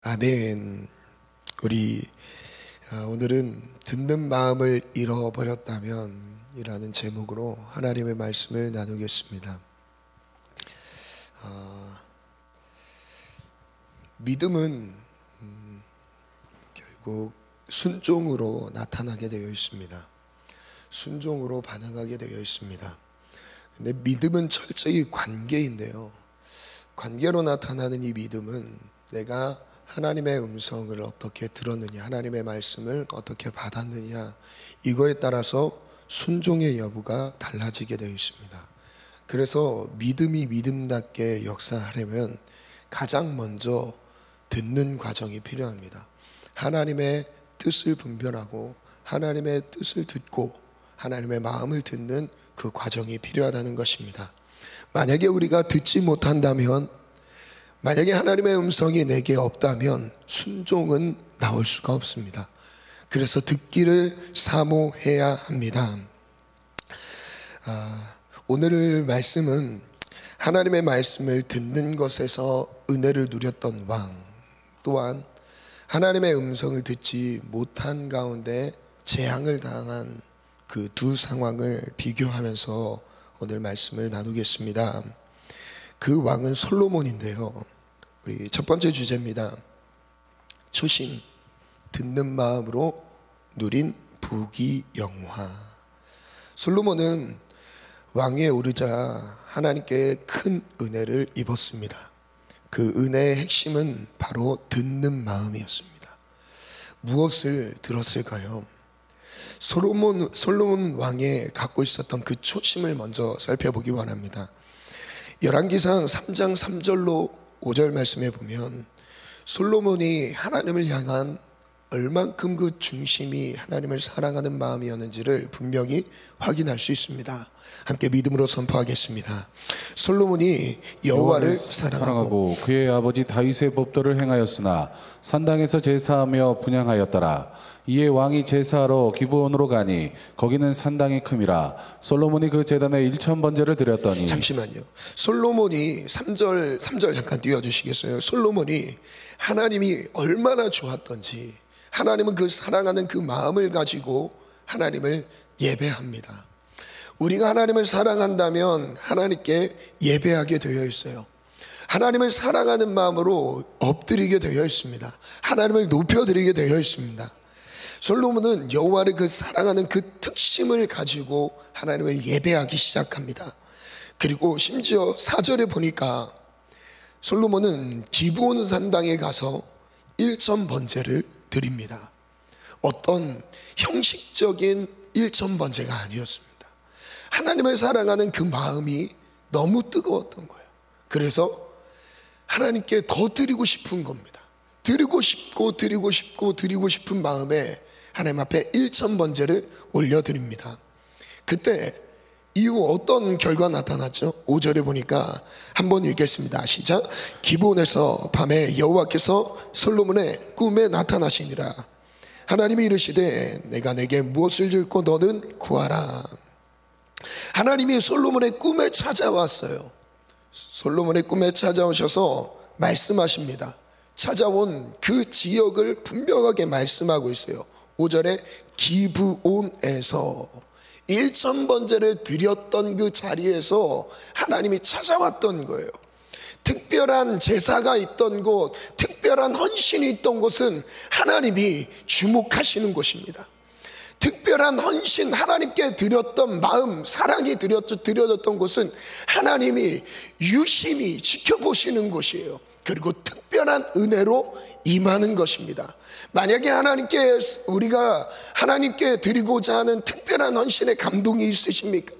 아멘. 우리 오늘은 듣는 마음을 잃어버렸다면 이라는 제목으로 하나님의 말씀을 나누겠습니다. 믿음은 결국 순종으로 나타나게 되어 있습니다. 순종으로 반응하게 되어 있습니다. 근데 믿음은 철저히 관계인데요, 관계로 나타나는 이 믿음은 내가 하나님의 음성을 어떻게 들었느냐, 하나님의 말씀을 어떻게 받았느냐, 이거에 따라서 순종의 여부가 달라지게 되어 있습니다. 그래서 믿음이 믿음답게 역사하려면 가장 먼저 듣는 과정이 필요합니다. 하나님의 뜻을 분별하고 하나님의 뜻을 듣고 하나님의 마음을 듣는 그 과정이 필요하다는 것입니다. 만약에 우리가 듣지 못한다면, 만약에 하나님의 음성이 내게 없다면 순종은 나올 수가 없습니다. 그래서 듣기를 사모해야 합니다. 오늘 말씀은 하나님의 말씀을 듣는 것에서 은혜를 누렸던 왕, 또한 하나님의 음성을 듣지 못한 가운데 재앙을 당한 그 두 상황을 비교하면서 오늘 말씀을 나누겠습니다. 그 왕은 솔로몬인데요, 우리 첫 번째 주제입니다. 초심, 듣는 마음으로 누린 부귀영화. 솔로몬은 왕위에 오르자 하나님께 큰 은혜를 입었습니다. 그 은혜의 핵심은 바로 듣는 마음이었습니다. 무엇을 들었을까요? 솔로몬 왕에 갖고 있었던 그 초심을 먼저 살펴보기 원합니다. 열왕기상 3장 3절로 5절 말씀에 보면 솔로몬이 하나님을 향한 얼만큼 그 중심이 하나님을 사랑하는 마음이었는지를 분명히 확인할 수 있습니다. 함께 믿음으로 선포하겠습니다. 솔로몬이 여호와를 사랑하고 그의 아버지 다윗의 법도를 행하였으나 산당에서 제사하며 분향하였더라. 이에 왕이 제사하러 기브온으로 가니 거기는 산당이 큼이라. 솔로몬이 그 제단에 1000번제를 드렸더니. 잠시만요. 솔로몬이 3절 잠깐 띄워주시겠어요? 솔로몬이 하나님이 얼마나 좋았던지, 하나님은 그 사랑하는 그 마음을 가지고 하나님을 예배합니다. 우리가 하나님을 사랑한다면 하나님께 예배하게 되어 있어요. 하나님을 사랑하는 마음으로 엎드리게 되어 있습니다. 하나님을 높여드리게 되어 있습니다. 솔로몬은 여호와를 그 사랑하는 그 특심을 가지고 하나님을 예배하기 시작합니다. 그리고 심지어 4절에 보니까 솔로몬은 기브온 산당에 가서 1000번제를 드립니다. 어떤 형식적인 1000번제가 아니었습니다. 하나님을 사랑하는 그 마음이 너무 뜨거웠던 거예요. 그래서 하나님께 더 드리고 싶은 겁니다. 드리고 싶은 마음에 하나님 앞에 1000번제를 올려드립니다. 그때 이후 어떤 결과 나타났죠? 5절에 보니까 한번 읽겠습니다. 시작. 기브온에서 밤에 여호와께서 솔로몬의 꿈에 나타나시니라. 하나님이 이르시되 내가 내게 무엇을 줄고 너는 구하라. 하나님이 솔로몬의 꿈에 찾아왔어요. 솔로몬의 꿈에 찾아오셔서 말씀하십니다. 찾아온 그 지역을 분명하게 말씀하고 있어요. 5절에 기브온에서 1000번제를 드렸던 그 자리에서 하나님이 찾아왔던 거예요. 특별한 제사가 있던 곳, 특별한 헌신이 있던 곳은 하나님이 주목하시는 곳입니다. 특별한 헌신, 하나님께 드렸던 마음, 사랑이 드려졌던 곳은 하나님이 유심히 지켜보시는 곳이에요. 그리고 특별한 은혜로 임하는 것입니다. 만약에 우리가 하나님께 드리고자 하는 특별한 헌신의 감동이 있으십니까?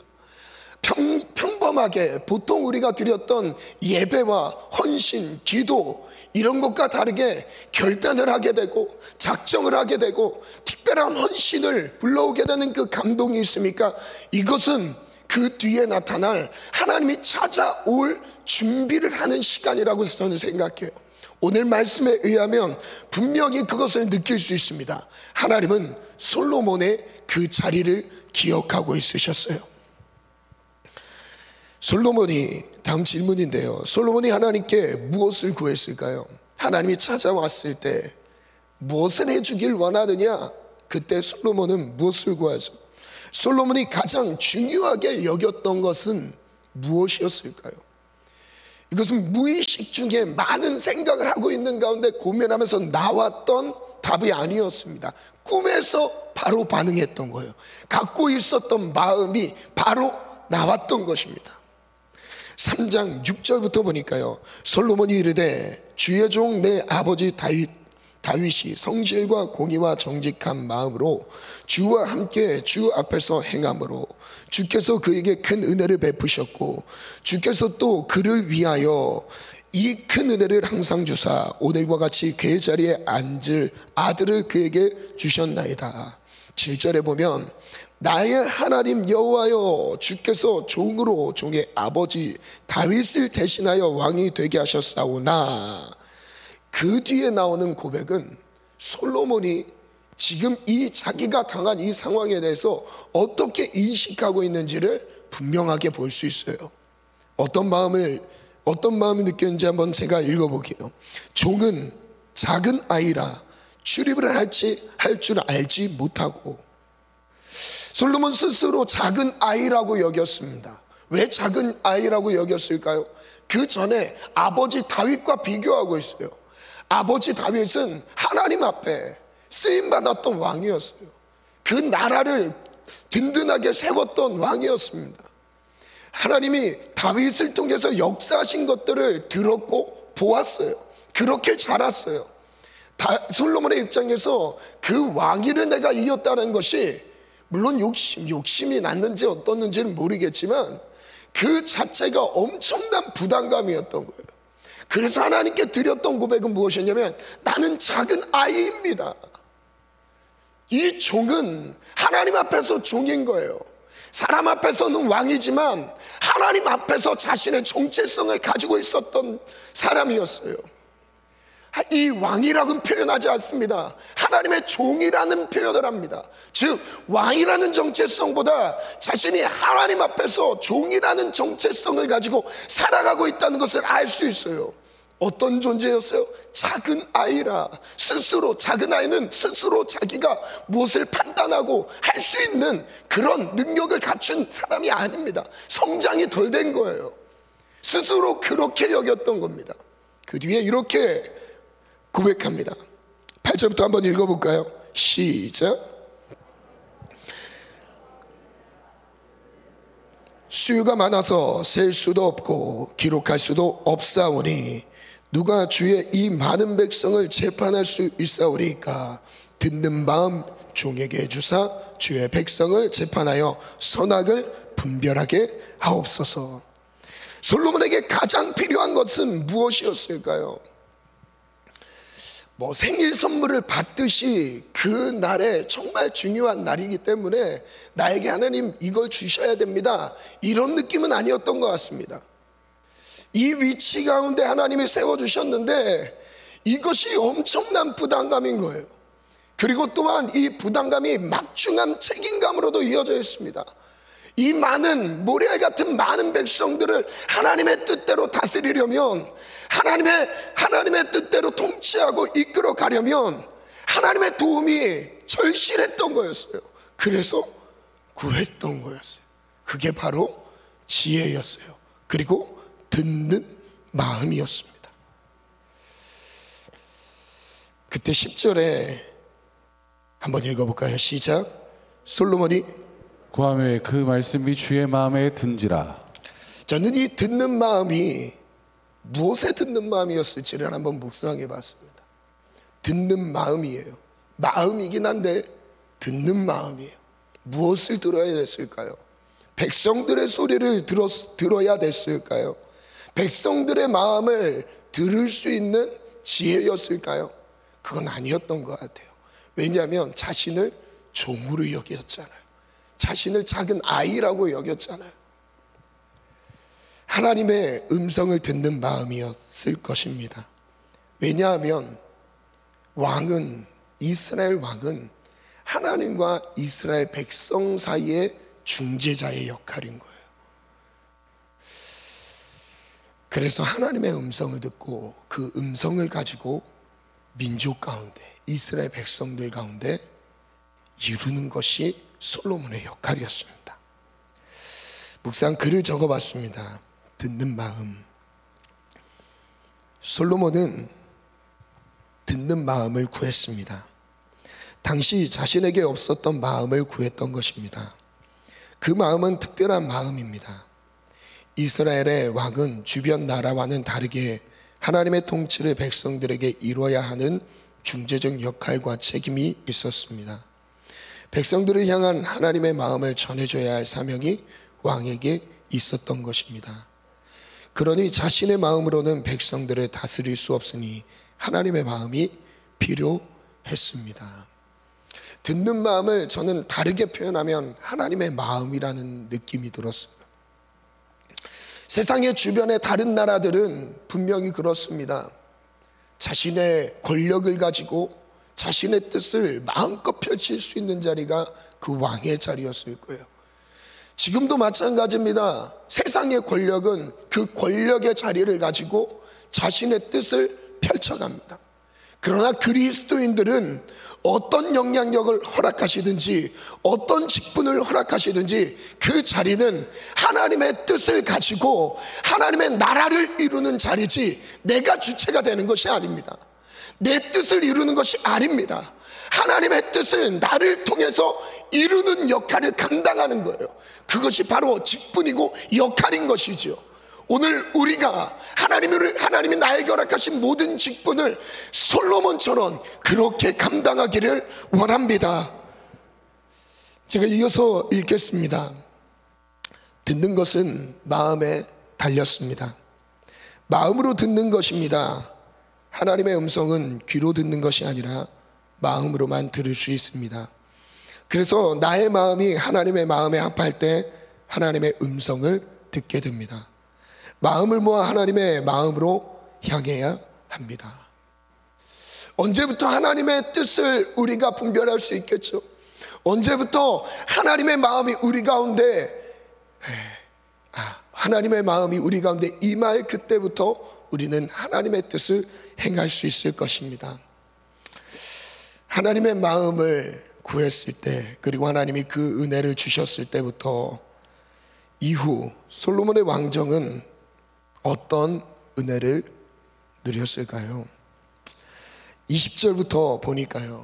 평범하게 보통 우리가 드렸던 예배와 헌신, 기도, 이런 것과 다르게 결단을 하게 되고 작정을 하게 되고 특별한 헌신을 불러오게 되는 그 감동이 있습니까? 이것은 그 뒤에 나타날 하나님이 찾아올 준비를 하는 시간이라고 저는 생각해요. 오늘 말씀에 의하면 분명히 그것을 느낄 수 있습니다. 하나님은 솔로몬의 그 자리를 기억하고 있으셨어요. 솔로몬이, 다음 질문인데요, 솔로몬이 하나님께 무엇을 구했을까요? 하나님이 찾아왔을 때 무엇을 해주길 원하느냐? 그때 솔로몬은 무엇을 구하죠? 솔로몬이 가장 중요하게 여겼던 것은 무엇이었을까요? 이것은 무의식 중에 많은 생각을 하고 있는 가운데 고민하면서 나왔던 답이 아니었습니다. 꿈에서 바로 반응했던 거예요. 갖고 있었던 마음이 바로 나왔던 것입니다. 3장 6절부터 보니까요, 솔로몬이 이르되 주의 종 내 아버지 다윗이 성실과 공의와 정직한 마음으로 주와 함께 주 앞에서 행함으로 주께서 그에게 큰 은혜를 베푸셨고 주께서 또 그를 위하여 이 큰 은혜를 항상 주사 오늘과 같이 그의 자리에 앉을 아들을 그에게 주셨나이다. 7절에 보면 나의 하나님 여호와여 주께서 종으로 종의 아버지 다윗을 대신하여 왕이 되게 하셨사오나, 그 뒤에 나오는 고백은 솔로몬이 지금 이 자기가 당한 이 상황에 대해서 어떻게 인식하고 있는지를 분명하게 볼 수 있어요. 어떤 마음이 느꼈는지 한번 제가 읽어볼게요. 종은 작은 아이라 출입을 할 줄 알지 못하고. 솔로몬 스스로 작은 아이라고 여겼습니다. 왜 작은 아이라고 여겼을까요? 그 전에 아버지 다윗과 비교하고 있어요. 아버지 다윗은 하나님 앞에 쓰임받았던 왕이었어요. 그 나라를 든든하게 세웠던 왕이었습니다. 하나님이 다윗을 통해서 역사하신 것들을 들었고 보았어요. 그렇게 자랐어요. 솔로몬의 입장에서 그 왕위를 내가 이겼다는 것이, 물론 욕심이 났는지 어떻는지는 모르겠지만 그 자체가 엄청난 부담감이었던 거예요. 그래서 하나님께 드렸던 고백은 무엇이었냐면 나는 작은 아이입니다. 이 종은 하나님 앞에서 종인 거예요. 사람 앞에서는 왕이지만 하나님 앞에서 자신의 정체성을 가지고 있었던 사람이었어요. 이 왕이라고는 표현하지 않습니다. 하나님의 종이라는 표현을 합니다. 즉 왕이라는 정체성보다 자신이 하나님 앞에서 종이라는 정체성을 가지고 살아가고 있다는 것을 알 수 있어요. 어떤 존재였어요? 작은 아이라. 작은 아이는 스스로 자기가 무엇을 판단하고 할 수 있는 그런 능력을 갖춘 사람이 아닙니다. 성장이 덜 된 거예요. 스스로 그렇게 여겼던 겁니다. 그 뒤에 이렇게 고백합니다. 8절부터 한번 읽어볼까요? 시작. 수요가 많아서 셀 수도 없고 기록할 수도 없사오니 누가 주의 이 많은 백성을 재판할 수 있사오리까? 듣는 마음 종에게 주사 주의 백성을 재판하여 선악을 분별하게 하옵소서. 솔로몬에게 가장 필요한 것은 무엇이었을까요? 생일 선물을 받듯이 그 날에 정말 중요한 날이기 때문에 나에게 하나님 이걸 주셔야 됩니다, 이런 느낌은 아니었던 것 같습니다. 이 위치 가운데 하나님이 세워주셨는데 이것이 엄청난 부담감인 거예요. 그리고 또한 이 부담감이 막중한 책임감으로도 이어져 있습니다. 이 많은 모래알 같은 많은 백성들을 하나님의 뜻대로 다스리려면, 하나님의 뜻대로 통치하고 이끌어 가려면 하나님의 도움이 절실했던 거였어요. 그래서 구했던 거였어요. 그게 바로 지혜였어요. 그리고 듣는 마음이었습니다. 그때 10절에 한번 읽어볼까요? 시작. 솔로몬이 구하매 그 말씀이 주의 마음에 든지라. 저는 이 듣는 마음이 무엇에 듣는 마음이었을지를 한번 묵상해 봤습니다. 듣는 마음이에요. 마음이긴 한데 듣는 마음이에요. 무엇을 들어야 됐을까요? 백성들의 소리를 들어야 됐을까요? 백성들의 마음을 들을 수 있는 지혜였을까요? 그건 아니었던 것 같아요. 왜냐하면 자신을 종으로 여겼잖아요. 자신을 작은 아이라고 여겼잖아요. 하나님의 음성을 듣는 마음이었을 것입니다. 왜냐하면 이스라엘 왕은 하나님과 이스라엘 백성 사이의 중재자의 역할인 거예요. 그래서 하나님의 음성을 듣고 그 음성을 가지고 민족 가운데, 이스라엘 백성들 가운데 이루는 것이 솔로몬의 역할이었습니다. 묵상 글을 적어봤습니다. 듣는 마음. 솔로몬은 듣는 마음을 구했습니다. 당시 자신에게 없었던 마음을 구했던 것입니다. 그 마음은 특별한 마음입니다. 이스라엘의 왕은 주변 나라와는 다르게 하나님의 통치를 백성들에게 이뤄야 하는 중재적 역할과 책임이 있었습니다. 백성들을 향한 하나님의 마음을 전해줘야 할 사명이 왕에게 있었던 것입니다. 그러니 자신의 마음으로는 백성들을 다스릴 수 없으니 하나님의 마음이 필요했습니다. 듣는 마음을 저는 다르게 표현하면 하나님의 마음이라는 느낌이 들었어요. 세상의 주변의 다른 나라들은 분명히 그렇습니다. 자신의 권력을 가지고 자신의 뜻을 마음껏 펼칠 수 있는 자리가 그 왕의 자리였을 거예요. 지금도 마찬가지입니다. 세상의 권력은 그 권력의 자리를 가지고 자신의 뜻을 펼쳐갑니다. 그러나 그리스도인들은 어떤 영향력을 허락하시든지 어떤 직분을 허락하시든지 그 자리는 하나님의 뜻을 가지고 하나님의 나라를 이루는 자리지 내가 주체가 되는 것이 아닙니다. 내 뜻을 이루는 것이 아닙니다. 하나님의 뜻을 나를 통해서 이루는 역할을 감당하는 거예요. 그것이 바로 직분이고 역할인 것이죠. 오늘 우리가 하나님이 나에게 허락하신 모든 직분을 솔로몬처럼 그렇게 감당하기를 원합니다. 제가 이어서 읽겠습니다. 듣는 것은 마음에 달렸습니다. 마음으로 듣는 것입니다. 하나님의 음성은 귀로 듣는 것이 아니라 마음으로만 들을 수 있습니다. 그래서 나의 마음이 하나님의 마음에 합할 때 하나님의 음성을 듣게 됩니다. 마음을 모아 하나님의 마음으로 향해야 합니다. 언제부터 하나님의 뜻을 우리가 분별할 수 있겠죠? 언제부터 하나님의 마음이 우리 가운데 임할 그때부터 우리는 하나님의 뜻을 행할 수 있을 것입니다. 하나님의 마음을 구했을 때, 그리고 하나님이 그 은혜를 주셨을 때부터 이후 솔로몬의 왕정은 어떤 은혜를 누렸을까요? 20절부터 보니까요,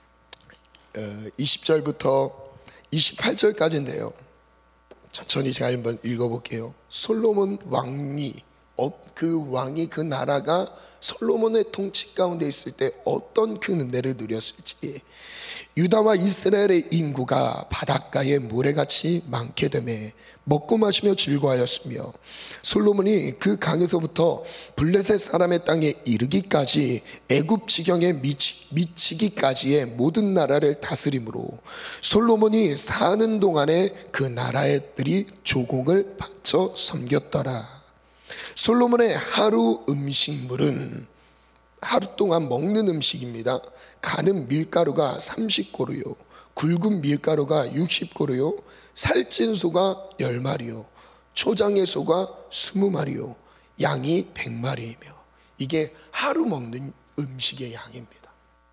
20절부터 28절까지인데요. 천천히 제가 한번 읽어볼게요. 솔로몬 왕이 그 나라가 솔로몬의 통치 가운데 있을 때 어떤 그 은혜를 누렸을지. 유다와 이스라엘의 인구가 바닷가에 모래같이 많게 되매 먹고 마시며 즐거워하였으며, 솔로몬이 그 강에서부터 블레셋 사람의 땅에 이르기까지 애굽 지경에 미치기까지의 모든 나라를 다스림으로 솔로몬이 사는 동안에 그 나라들이 조공을 바쳐 섬겼더라. 솔로몬의 하루 음식물은, 하루 동안 먹는 음식입니다. 가는 밀가루가 30고루요, 굵은 밀가루가 60고루요, 살찐 소가 10마리요, 초장의 소가 20마리요, 양이 100마리이며. 이게 하루 먹는 음식의 양입니다.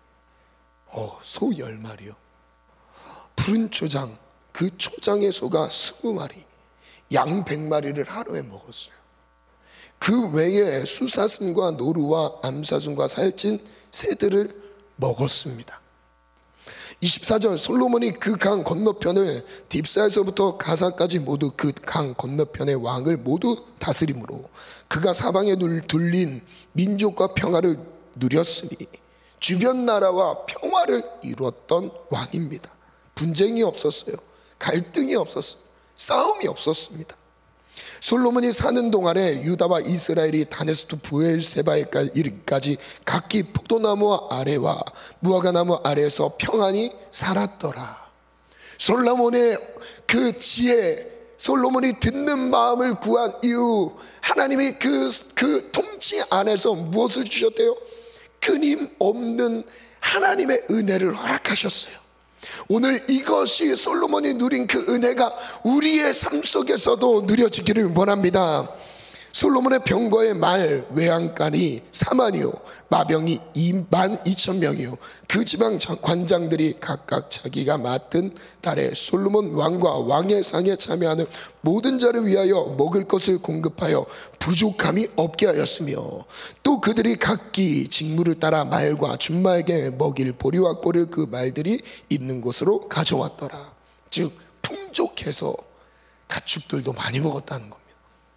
소 10마리요, 푸른 초장, 그 초장의 소가 20마리, 양 100마리를 하루에 먹었어요. 그 외에 수사슴과 노루와 암사슴과 살찐 새들을 먹었습니다. 24절, 솔로몬이 그 강 건너편을 딥사에서부터 가사까지 모두 그 강 건너편의 왕을 모두 다스림으로 그가 사방에 둘린 민족과 평화를 누렸으니 주변 나라와 평화를 이루었던 왕입니다. 분쟁이 없었어요. 갈등이 없었어요. 싸움이 없었습니다. 솔로몬이 사는 동안에 유다와 이스라엘이 다네스부터 브엘세바에까지 각기 포도나무 아래와 무화과나무 아래에서 평안히 살았더라. 솔로몬의 그 지혜, 솔로몬이 듣는 마음을 구한 이후 하나님이 그 통치 안에서 무엇을 주셨대요? 끊임없는 하나님의 은혜를 허락하셨어요. 오늘 이것이 솔로몬이 누린 그 은혜가 우리의 삶 속에서도 누려지기를 원합니다. 솔로몬의 병거의 말 외양간이 4만이요 마병이 2만 2천 명이요 그 지방 관장들이 각각 자기가 맡은 달에 솔로몬 왕과 왕의 상에 참여하는 모든 자를 위하여 먹을 것을 공급하여 부족함이 없게 하였으며 또 그들이 각기 직무를 따라 말과 준마에게 먹일 보리와 꼴을 그 말들이 있는 곳으로 가져왔더라. 즉 풍족해서 가축들도 많이 먹었다는 겁니다.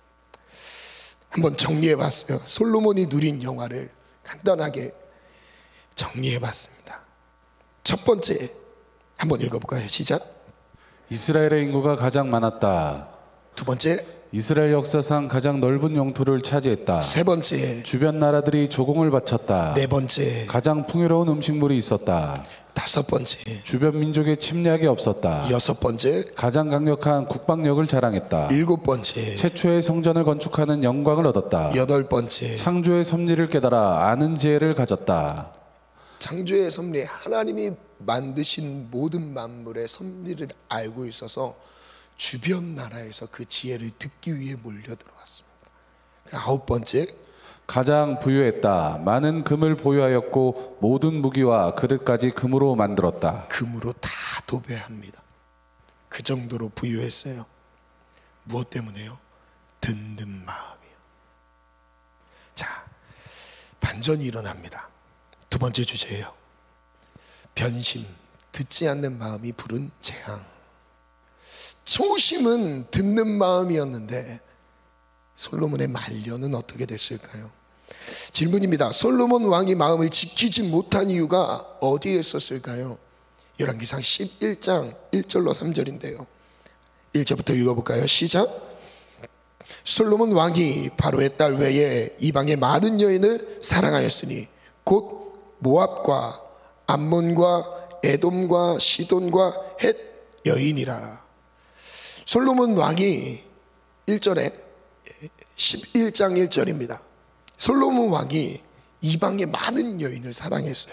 한번 정리해 봤어요. 솔로몬이 누린 영화를 간단하게 정리해 봤습니다. 첫 번째 한번 읽어볼까요? 시작. 이스라엘의 인구가 가장 많았다. 두 번째, 이스라엘 역사상 가장 넓은 영토를 차지했다. 세 번째, 주변 나라들이 조공을 바쳤다. 네 번째, 가장 풍요로운 음식물이 있었다. 다섯 번째, 주변 민족의 침략이 없었다. 여섯 번째, 가장 강력한 국방력을 자랑했다. 일곱 번째, 최초의 성전을 건축하는 영광을 얻었다. 여덟 번째, 창조의 섭리를 깨달아 아는 지혜를 가졌다. 창조의 섭리, 하나님이 만드신 모든 만물의 섭리를 알고 있어서 주변 나라에서 그 지혜를 듣기 위해 몰려들어왔습니다. 아홉 번째, 가장 부유했다. 많은 금을 보유하였고 모든 무기와 그릇까지 금으로 만들었다. 금으로 다 도배합니다. 그 정도로 부유했어요. 무엇 때문에요? 듣는 마음이요. 자, 반전이 일어납니다. 두 번째 주제예요. 변심, 듣지 않는 마음이 부른 재앙. 초심은 듣는 마음이었는데 솔로몬의 말년은 어떻게 됐을까요? 질문입니다. 솔로몬 왕이 마음을 지키지 못한 이유가 어디에 있었을까요? 열왕기상 11장 1절로 3절인데요 1절부터 읽어볼까요? 시작. 솔로몬 왕이 바로의 딸 외에 이방의 많은 여인을 사랑하였으니 곧 모압과 암몬과 에돔과 시돈과 헷 여인이라. 솔로몬 왕이 1절에 11장 1절입니다. 솔로몬 왕이 이방의 많은 여인을 사랑했어요.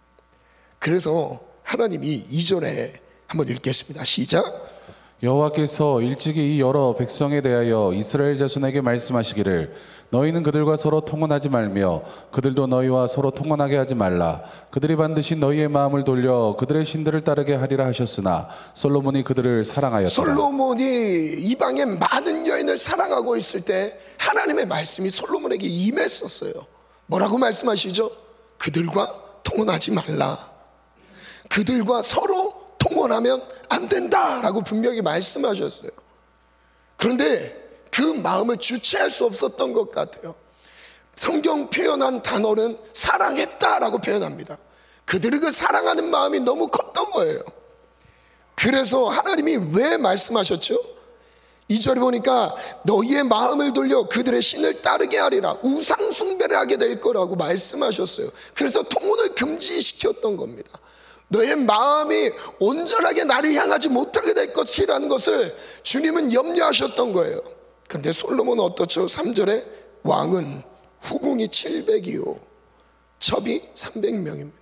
그래서 하나님이 2절에 한번 읽겠습니다. 시작. 여호와께서 일찍이 이 여러 백성에 대하여 이스라엘 자손에게 말씀하시기를 너희는 그들과 서로 통혼하지 말며 그들도 너희와 서로 통혼하게 하지 말라. 그들이 반드시 너희의 마음을 돌려 그들의 신들을 따르게 하리라 하셨으나 솔로몬이 그들을 사랑하였더라. 솔로몬이 이방의 많은 여인을 사랑하고 있을 때 하나님의 말씀이 솔로몬에게 임했었어요. 뭐라고 말씀하시죠? 그들과 통혼하지 말라. 그들과 서로 통혼하면 안 된다라고 분명히 말씀하셨어요. 그런데 그 마음을 주체할 수 없었던 것 같아요. 성경 표현한 단어는 사랑했다라고 표현합니다. 그들을 그 사랑하는 마음이 너무 컸던 거예요. 그래서 하나님이 왜 말씀하셨죠? 2절에 보니까 너희의 마음을 돌려 그들의 신을 따르게 하리라. 우상 숭배를 하게 될 거라고 말씀하셨어요. 그래서 통혼을 금지시켰던 겁니다. 너의 마음이 온전하게 나를 향하지 못하게 될 것이라는 것을 주님은 염려하셨던 거예요. 그런데 솔로몬은 어떻죠? 3절에 왕은 후궁이 700이요 첩이 300명입니다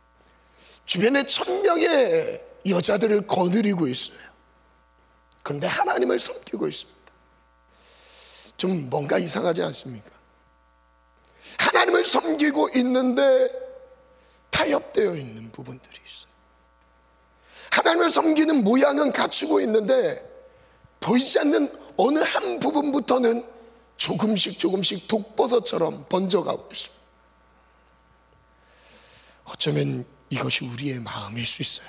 주변에 1000명의 여자들을 거느리고 있어요. 그런데 하나님을 섬기고 있습니다. 좀 뭔가 이상하지 않습니까? 하나님을 섬기고 있는데 타협되어 있는 부분들이 있어요. 하나님을 섬기는 모양은 갖추고 있는데 보이지 않는 어느 한 부분부터는 조금씩 독버섯처럼 번져가고 있습니다. 어쩌면 이것이 우리의 마음일 수 있어요.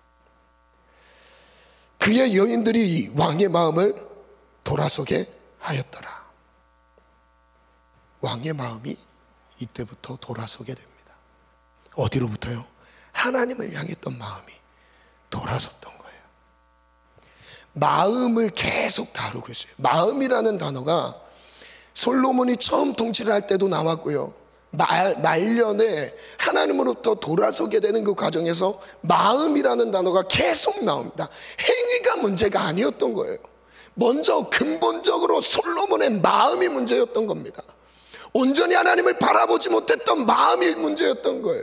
그의 여인들이 왕의 마음을 돌아서게 하였더라. 왕의 마음이 이때부터 돌아서게 됩니다. 어디로부터요? 하나님을 향했던 마음이 돌아섰던 거예요. 마음을 계속 다루고 있어요. 마음이라는 단어가 솔로몬이 처음 통치를 할 때도 나왔고요. 말년에 하나님으로부터 돌아서게 되는 그 과정에서 마음이라는 단어가 계속 나옵니다. 행위가 문제가 아니었던 거예요. 먼저 근본적으로 솔로몬의 마음이 문제였던 겁니다. 온전히 하나님을 바라보지 못했던 마음이 문제였던 거예요.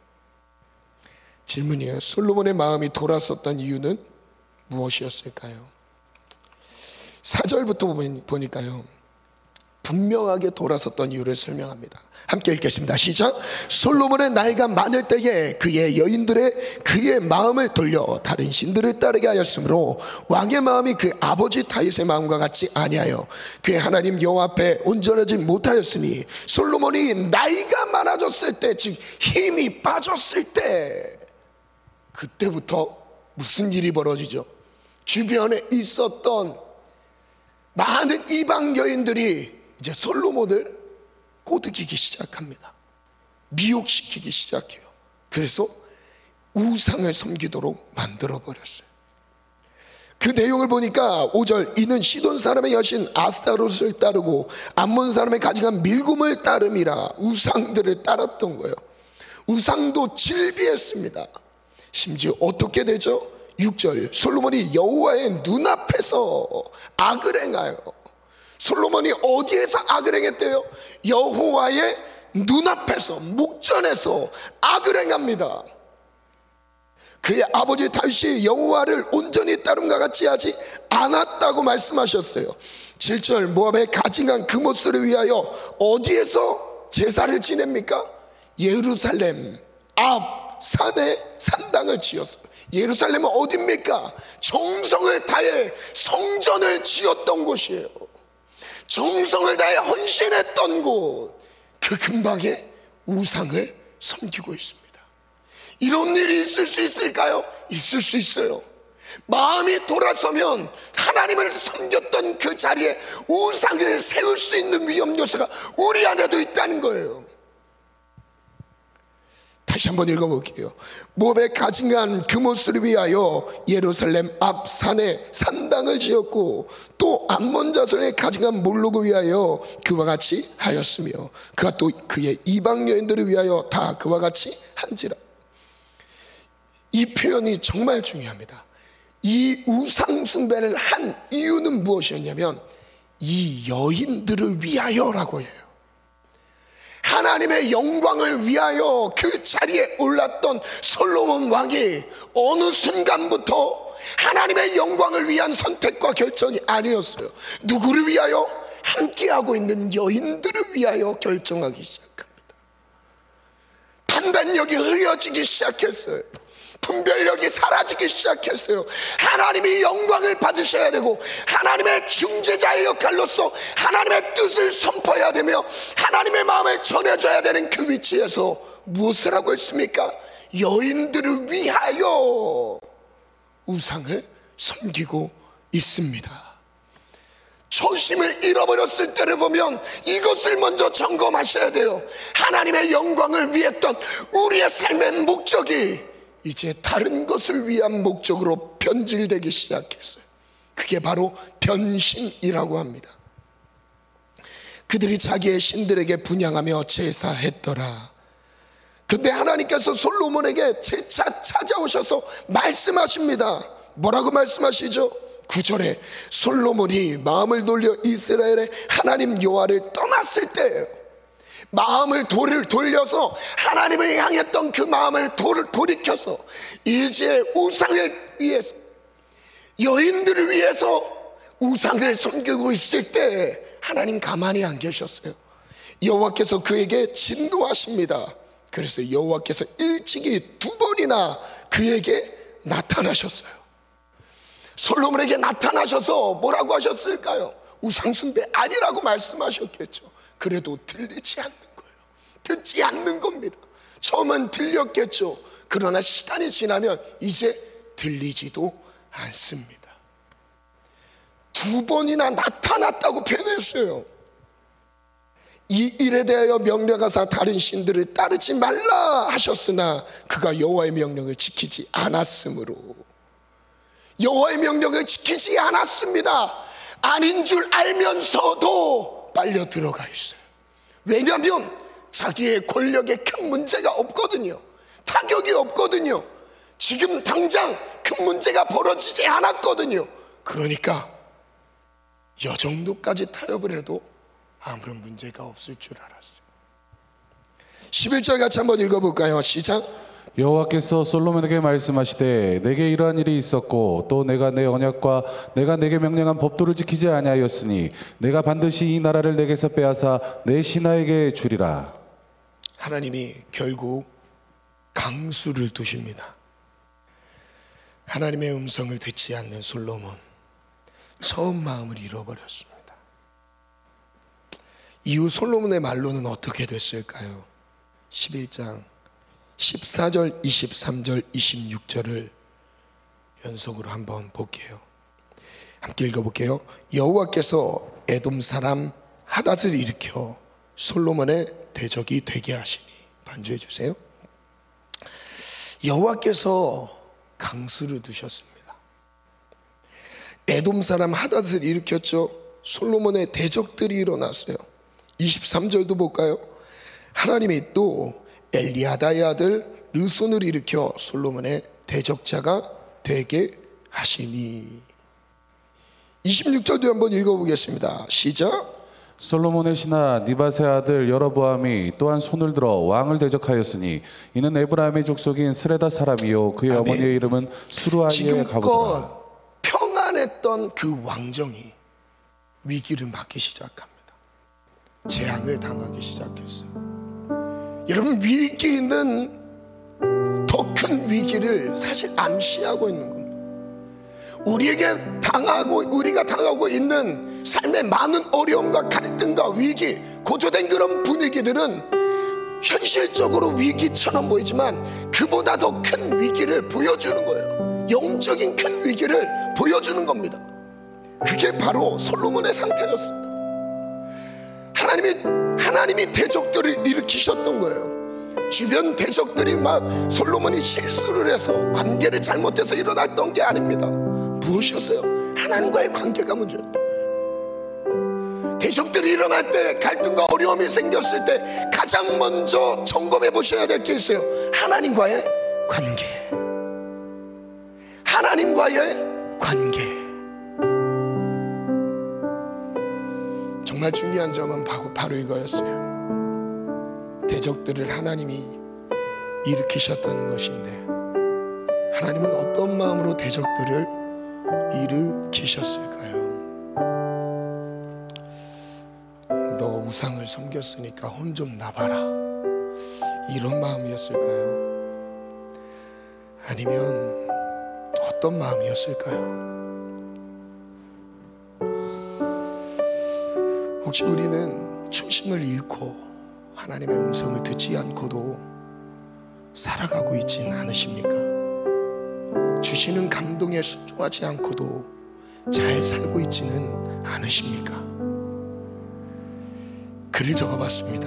질문이에요. 솔로몬의 마음이 돌아섰던 이유는 무엇이었을까요? 4절부터 보니까요 분명하게 돌아섰던 이유를 설명합니다. 함께 읽겠습니다. 시작. 솔로몬의 나이가 많을 때에 그의 여인들의 그의 마음을 돌려 다른 신들을 따르게 하였으므로 왕의 마음이 그 아버지 다윗의 마음과 같이 아니하여 그의 하나님 여호와 앞에 온전하지 못하였으니, 솔로몬이 나이가 많아졌을 때, 즉 힘이 빠졌을 때, 그때부터 무슨 일이 벌어지죠? 주변에 있었던 많은 이방 여인들이 이제 솔로몬을 꼬드기기 시작합니다. 미혹시키기 시작해요. 그래서 우상을 섬기도록 만들어버렸어요. 그 내용을 보니까 5절, 이는 시돈 사람의 여신 아스타롯을 따르고 암몬 사람의 가증한 밀곰을 따름이라. 우상들을 따랐던 거예요. 우상도 질비했습니다. 심지어 어떻게 되죠? 6절, 솔로몬이 여호와의 눈앞에서 악을 행하여. 솔로몬이 어디에서 악을 행했대요? 여호와의 눈앞에서, 목전에서 악을 행합니다. 그의 아버지 다윗이 여호와를 온전히 따름과 같이 하지 않았다고 말씀하셨어요. 7절, 모압의 가증한 그못을 위하여 어디에서 제사를 지냅니까? 예루살렘 앞 산에 산당을 지었어요. 예루살렘은 어디입니까? 정성을 다해 성전을 지었던 곳이에요. 정성을 다해 헌신했던 곳, 그 근방에 우상을 섬기고 있습니다. 이런 일이 있을 수 있을까요? 있을 수 있어요. 마음이 돌아서면 하나님을 섬겼던 그 자리에 우상을 세울 수 있는 위험 요소가 우리 안에도 있다는 거예요. 다시 한번 읽어볼게요. 모압의 가증한 그못을 위하여 예루살렘 앞 산에 산당을 지었고, 또 암몬 자손의 가증한 몰록을 위하여 그와 같이 하였으며, 그가 또 그의 이방 여인들을 위하여 다 그와 같이 한지라. 이 표현이 정말 중요합니다. 이 우상 숭배를 한 이유는 무엇이었냐면 이 여인들을 위하여라고 해요. 하나님의 영광을 위하여 그 자리에 올랐던 솔로몬 왕이 어느 순간부터 하나님의 영광을 위한 선택과 결정이 아니었어요. 누구를 위하여? 함께하고 있는 여인들을 위하여 결정하기 시작합니다. 판단력이 흐려지기 시작했어요. 분별력이 사라지기 시작했어요. 하나님이 영광을 받으셔야 되고 하나님의 중재자의 역할로서 하나님의 뜻을 선포해야 되며 하나님의 마음을 전해줘야 되는 그 위치에서 무엇을 하고 있습니까? 여인들을 위하여 우상을 섬기고 있습니다. 초심을 잃어버렸을 때를 보면 이것을 먼저 점검하셔야 돼요. 하나님의 영광을 위했던 우리의 삶의 목적이 이제 다른 것을 위한 목적으로 변질되기 시작했어요. 그게 바로 변신이라고 합니다. 그들이 자기의 신들에게 분향하며 제사했더라. 근데 하나님께서 솔로몬에게 재차 찾아오셔서 말씀하십니다. 뭐라고 말씀하시죠? 9절에 솔로몬이 마음을 돌려 이스라엘의 하나님 여호와를 떠났을 때예요. 마음을 돌려서 하나님을 향했던 그 마음을 돌이켜서 이제 우상을 위해서, 여인들을 위해서 우상을 섬기고 있을 때 하나님 가만히 안 계셨어요. 여호와께서 그에게 진노하십니다. 그래서 여호와께서 일찍이 2번이나 그에게 나타나셨어요. 솔로몬에게 나타나셔서 뭐라고 하셨을까요? 우상 숭배 아니라고 말씀하셨겠죠. 그래도 들리지 않는 거예요. 듣지 않는 겁니다. 처음은 들렸겠죠. 그러나 시간이 지나면 이제 들리지도 않습니다. 2번이나 나타났다고 표현했어요. 이 일에 대하여 명령하사 다른 신들을 따르지 말라 하셨으나 그가 여호와의 명령을 지키지 않았으므로, 여호와의 명령을 지키지 않았습니다. 아닌 줄 알면서도 빨려 들어가 있어요. 왜냐하면 자기의 권력에 큰 문제가 없거든요. 타격이 없거든요. 지금 당장 큰 문제가 벌어지지 않았거든요. 그러니까 이 정도까지 타협을 해도 아무런 문제가 없을 줄 알았어요. 11절 같이 한번 읽어볼까요? 시작. 여호와께서 솔로몬에게 말씀하시되 내게 이러한 일이 있었고 또 내가 내 언약과 내가 내게 명령한 법도를 지키지 아니하였으니 내가 반드시 이 나라를 내게서 빼앗아 내 신하에게 주리라. 하나님이 결국 강수를 두십니다. 하나님의 음성을 듣지 않는 솔로몬, 처음 마음을 잃어버렸습니다. 이후 솔로몬의 말로는 어떻게 됐을까요? 11장 14절, 23절, 26절을 연속으로 한번 볼게요. 함께 읽어볼게요. 여호와께서 에돔 사람 하닷을 일으켜 솔로몬의 대적이 되게 하시니. 반주해 주세요. 여호와께서 강수를 두셨습니다. 에돔 사람 하닷을 일으켰죠. 솔로몬의 대적들이 일어났어요. 23절도 볼까요? 하나님이 또 엘리아다의 아들 르손을 일으켜 솔로몬의 대적자가 되게 하시니. 26절도 한번 읽어보겠습니다. 시작. 솔로몬의 신하 니밧의 아들 여로보암이 또한 손을 들어 왕을 대적하였으니 이는 에브라임의 족속인 스레다 사람이요 그의 아멘. 어머니의 이름은 수루아이의 가부더라. 지금껏 평안했던 그 왕정이 위기를 맞기 시작합니다. 재앙을 당하기 시작했어요. 여러분, 위기는 더 큰 위기를 사실 암시하고 있는 겁니다. 우리가 당하고 있는 삶의 많은 어려움과 갈등과 위기, 고조된 그런 분위기들은 현실적으로 위기처럼 보이지만 그보다 더 큰 위기를 보여주는 거예요. 영적인 큰 위기를 보여주는 겁니다. 그게 바로 솔로몬의 상태였습니다. 하나님이 대적들을 일으키셨던 거예요. 주변 대적들이 막 솔로몬이 실수를 해서 관계를 잘못해서 일어났던 게 아닙니다. 무엇이었어요? 하나님과의 관계가 문제였던 거예요. 대적들이 일어날 때, 갈등과 어려움이 생겼을 때 가장 먼저 점검해 보셔야 될 게 있어요. 하나님과의 관계. 하나님과의 관계. 정말 중요한 점은 바로 이거였어요. 대적들을 하나님이 일으키셨다는 것인데, 하나님은 어떤 마음으로 대적들을 일으키셨을까요? 너 우상을 섬겼으니까 혼 좀 나봐라, 이런 마음이었을까요? 아니면 어떤 마음이었을까요? 혹시 우리는 초심을 잃고 하나님의 음성을 듣지 않고도 살아가고 있진 않으십니까? 주시는 감동에 순종하지 않고도 잘 살고 있지는 않으십니까? 글을 적어봤습니다.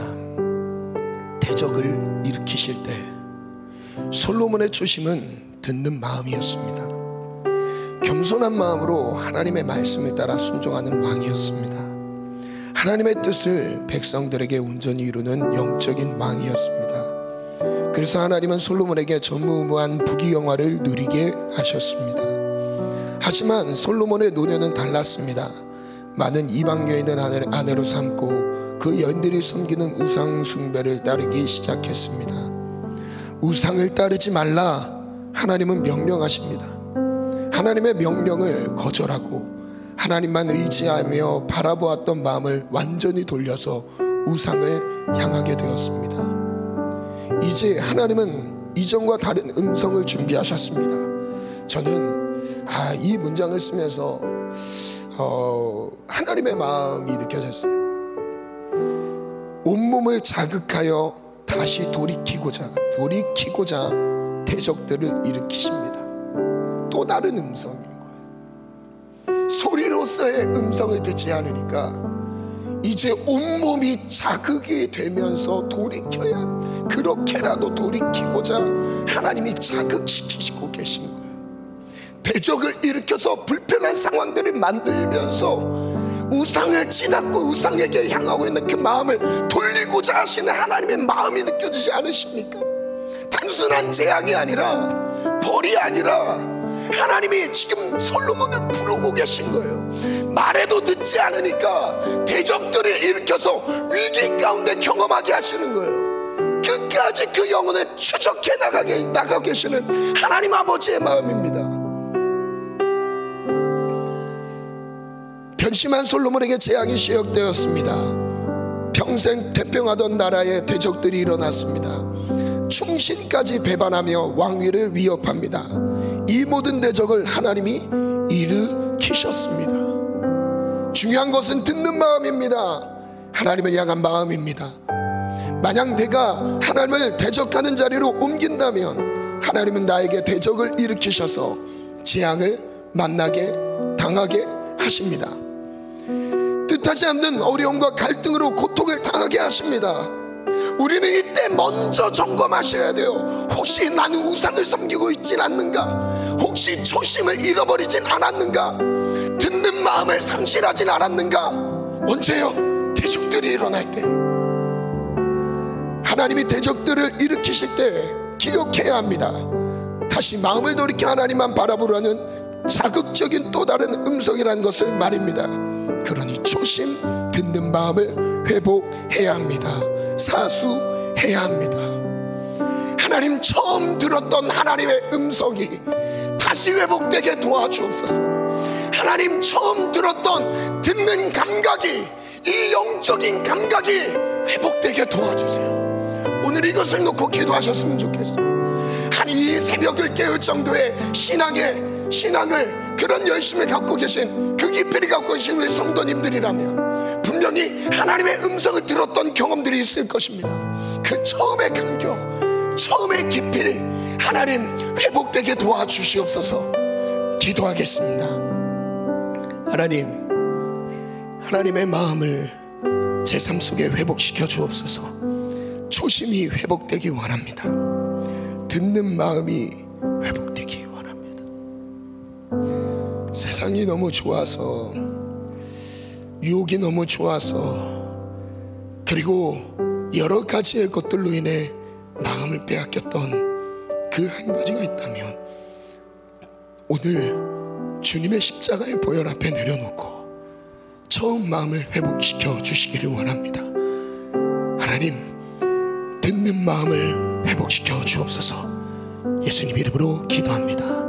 대적을 일으키실 때 솔로몬의 초심은 듣는 마음이었습니다. 겸손한 마음으로 하나님의 말씀을 따라 순종하는 왕이었습니다. 하나님의 뜻을 백성들에게 온전히 이루는 영적인 왕이었습니다. 그래서 하나님은 솔로몬에게 전무후무한 부귀영화를 누리게 하셨습니다. 하지만 솔로몬의 노년은 달랐습니다. 많은 이방 여인을 아내로 삼고 그 여인들이 섬기는 우상 숭배를 따르기 시작했습니다. 우상을 따르지 말라 하나님은 명령하십니다. 하나님의 명령을 거절하고 하나님만 의지하며 바라보았던 마음을 완전히 돌려서 우상을 향하게 되었습니다. 이제 하나님은 이전과 다른 음성을 준비하셨습니다. 저는 이 문장을 쓰면서 하나님의 마음이 느껴졌어요. 온몸을 자극하여 다시 돌이키고자 대적들을 일으키십니다. 또 다른 음성인 거예요. 소리로서의 음성을 듣지 않으니까 이제 온몸이 자극이 되면서 그렇게라도 돌이키고자 하나님이 자극시키시고 계신 거예요. 대적을 일으켜서 불편한 상황들을 만들면서 우상을 치닫고 우상에게 향하고 있는 그 마음을 돌리고자 하시는 하나님의 마음이 느껴지지 않으십니까? 단순한 재앙이 아니라, 벌이 아니라 하나님이 지금 솔로몬을 부르고 계신 거예요. 말해도 듣지 않으니까 대적들을 일으켜서 위기 가운데 경험하게 하시는 거예요. 그 끝까지 그 영혼을 추적해 나가고 계시는 하나님 아버지의 마음입니다. 변심한 솔로몬에게 재앙이 시작되었습니다. 평생 태평하던 나라에 대적들이 일어났습니다. 충신까지 배반하며 왕위를 위협합니다. 이 모든 대적을 하나님이 일으키셨습니다. 중요한 것은 듣는 마음입니다. 하나님을 향한 마음입니다. 만약 내가 하나님을 대적하는 자리로 옮긴다면 하나님은 나에게 대적을 일으키셔서 재앙을 만나게 당하게 하십니다. 뜻하지 않는 어려움과 갈등으로 고통을 당하게 하십니다. 우리는 이때 먼저 점검하셔야 돼요. 혹시 나는 우상을 섬기고 있진 않는가? 혹시 초심을 잃어버리진 않았는가? 듣는 마음을 상실하진 않았는가? 언제요? 대적들이 일어날 때. 하나님이 대적들을 일으키실 때 기억해야 합니다. 다시 마음을 돌이켜 하나님만 바라보라는 자극적인 또 다른 음성이라는 것을 말입니다. 그러니 초심 듣는 마음을 회복해야 합니다. 사수해야 합니다. 하나님 처음 들었던 하나님의 음성이 다시 회복되게 도와주옵소서. 하나님 처음 들었던 듣는 감각이, 이 영적인 감각이 회복되게 도와주세요. 오늘 이것을 놓고 기도하셨으면 좋겠어요. 이 새벽을 깨울 정도의 신앙을 그런 열심을 갖고 계신, 그 깊이를 갖고 계신 우리 성도님들이라면 분명히 하나님의 음성을 들었던 경험들이 있을 것입니다. 그 처음의 감격, 처음의 깊이 하나님 회복되게 도와주시옵소서. 기도하겠습니다. 하나님의 마음을 제 삶 속에 회복시켜 주옵소서. 초심이 회복되기 원합니다. 듣는 마음이 회복되기 원합니다. 세상이 너무 좋아서, 유혹이 너무 좋아서, 그리고 여러 가지의 것들로 인해 마음을 빼앗겼던 그 한 가지가 있다면 오늘 주님의 십자가의 보혈 앞에 내려놓고 처음 마음을 회복시켜 주시기를 원합니다. 하나님, 듣는 마음을 회복시켜 주옵소서. 예수님 이름으로 기도합니다.